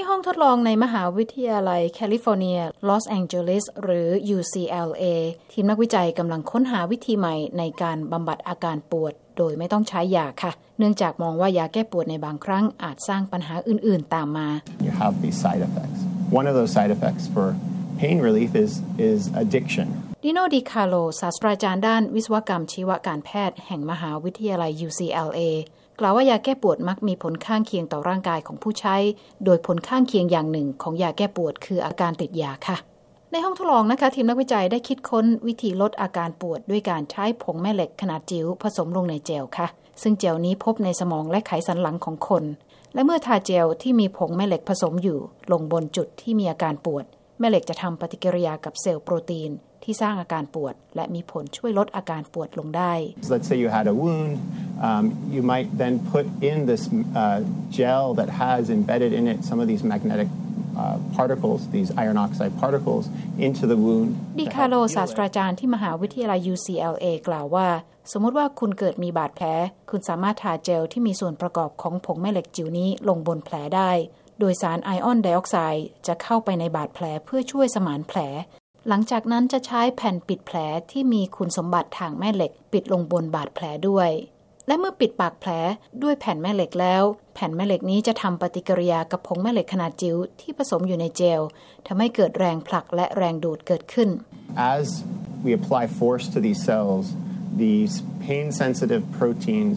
ที่ห้องทดลองในมหาวิทยาลัยแคลิฟอร์เนียลอสแองเจลิสหรือ UCLA ทีมนักวิจัยกำลังค้นหาวิธีใหม่ในการบำบัดอาการปวดโดยไม่ต้องใช้ยาค่ะเนื่องจากมองว่ายาแก้ปวดในบางครั้งอาจสร้างปัญหาอื่นๆตามมา You have these side effects. One of those side effects for pain relief is addiction. ดิโน ดิคาโลศาสตราจารย์ด้านวิศวกรรมชีวการแพทย์แห่งมหาวิทยาลัย UCLA กล่าวว่ายาแก้ปวดมักมีผลข้างเคียงต่อร่างกายของผู้ใช้โดยผลข้างเคียงอย่างหนึ่งของยาแก้ปวดคืออาการติดยาค่ะในห้องทดลองนะคะทีมนักวิจัยได้คิดค้นวิธีลดอาการปวดด้วยการใช้ผงแม่เหล็กขนาดจิ๋วผสมลงในเจลค่ะซึ่งเจลนี้พบในสมองและไขสันหลังของคนและเมื่อทาเจลที่มีผงแม่เหล็กผสมอยู่ลงบนจุดที่มีอาการปวดแม่เหล็กจะทำปฏิกิริยากับเซลล์โปรตีนที่สร้างอาการปวดและมีผลช่วยลดอาการปวดลงได้ Let's say you had a wound, you might then put in this gel that has embedded in it some of these magnetic particles, these iron oxide particles, into the wound. ดิคาโลศาสตราจารย์ที่มหาวิทยาลัย UCLA กล่าวว่าสมมติว่าคุณเกิดมีบาดแผลคุณสามารถทาเจลที่มีส่วนประกอบของผงแม่เหล็กจิ๋วนี้ลงบนแผลได้โดยสารไอออนไดออกไซด์จะเข้าไปในบาดแผลเพื่อช่วยสมานแผลหลังจากนั้นจะใช้แผ่นปิดแผลที่มีคุณสมบัติทางแม่เหล็กปิดลงบนบาดแผลด้วยและเมื่อปิดปากแผลด้วยแผ่นแม่เหล็กแล้วแผ่นแม่เหล็กนี้จะทำปฏิกิริยากับผงแม่เหล็กขนาดจิ๋วที่ผสมอยู่ในเจลทำให้เกิดแรงผลักและแรงดูดเกิดขึ้น As we apply force to these cells, these pain-sensitive proteins,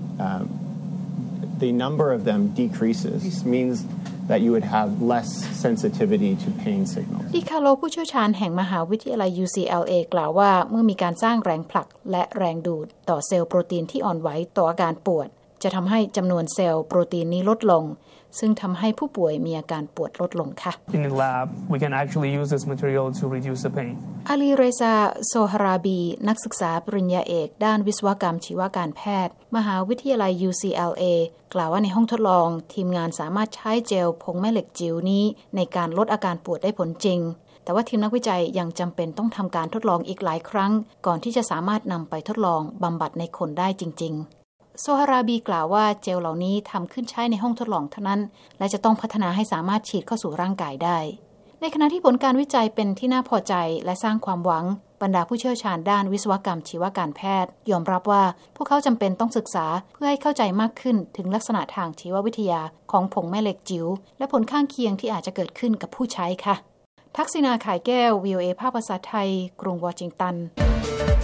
the number of them decreases. This means that you would have less sensitivity to pain signals. ดิคาโลผู้เชี่ยวชาญแห่งมหาวิทยาลัย UCLA กล่าวว่าเมื่อมีการสร้างแรงผลักและแรงดูดต่อเซลล์โปรตีนที่อ่อนไหวต่ออาการปวดจะทำให้จำนวนเซลล์โปรตีนนี้ลดลงซึ่งทำให้ผู้ป่วยมีอาการปวดลดลงค่ะ In the lab, we can actually use this material to reduce the pain. อาลีเรซา โซฮาราบีนักศึกษาปริญญาเอกด้านวิศวกรรมชีวการแพทย์มหาวิทยาลัย UCLA กล่าวว่าในห้องทดลองทีมงานสามารถใช้เจลผงแม่เหล็กจิ๋วนี้ในการลดอาการปวดได้ผลจริงแต่ว่าทีมนักวิจัยยังจำเป็นต้องทำการทดลองอีกหลายครั้งก่อนที่จะสามารถนำไปทดลองบำบัดในคนได้จริงๆโซฮาราบีกล่าวว่าเจลเหล่านี้ทำขึ้นใช้ในห้องทดลองเท่านั้นและจะต้องพัฒนาให้สามารถฉีดเข้าสู่ร่างกายได้ในขณะที่ผลการวิจัยเป็นที่น่าพอใจและสร้างความหวังบรรดาผู้เชี่ยวชาญด้านวิศวกรรมชีวการแพทย์ยอมรับว่าพวกเขาจำเป็นต้องศึกษาเพื่อให้เข้าใจมากขึ้นถึงลักษณะทางชีววิทยาของผงแม่เหล็กจิ๋วและผลข้างเคียงที่อาจจะเกิดขึ้นกับผู้ใช้ค่ะทักษิณา ข่ายแก้ว VOA ภาคภาษาไทยกรุงวอชิงตัน